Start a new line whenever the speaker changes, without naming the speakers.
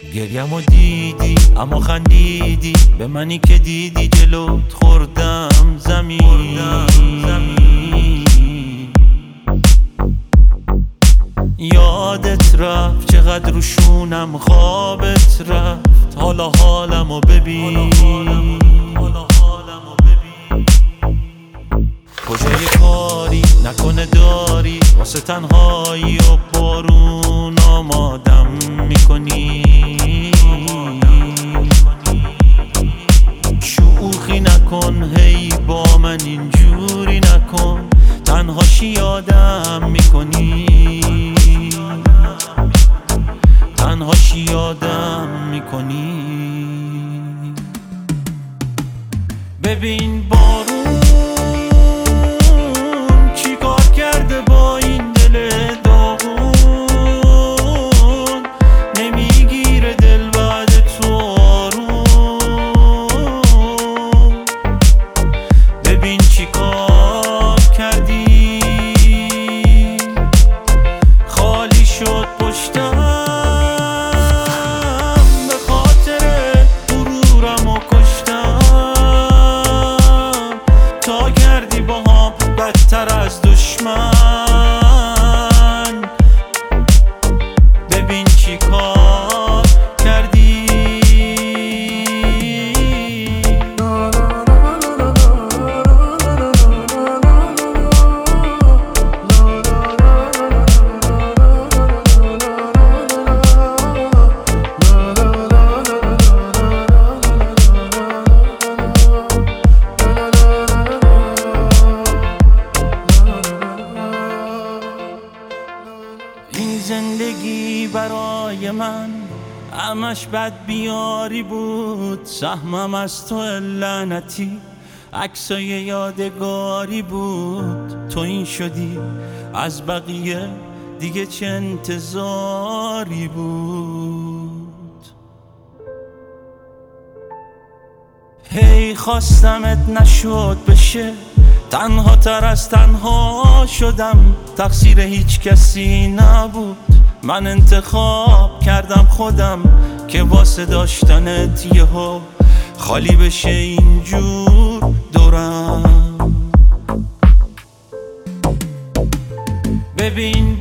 گریمو دیدی اما خندیدی به منی که دیدی جلوت خوردم زمین یادت رفت چقدر روشونم خوابت رفت حالا حالمو ببین کجای کاری نکنه داری واسه تنهایی و بارون آمادم میکنی شوخی نکن هی با من اینجوری نکن تنهاشی یادم میکنی تنهاشی یادم میکنی ببین بارون چی کار کرده با این دل داغون نمیگیره دل بعد تو آروم ببین چی کار کردی خالی شد پشتم به خاطر غرورم و کشتم تا کردی با هم بدتر از دشمن ببین چی کار کردی این زندگی برای من همش بد بیاری بود سهمم از تو لعنتی عکسای یادگاری بود تو این شدی از بقیه دیگه چه انتظاری بود هی خواستمت نشد بشه تنها تر از تنها شدم تقصیر هیچ کسی نبود من انتخاب کردم خودم که واسه داشتنت یهو خالی بشه اینجور دورم ببین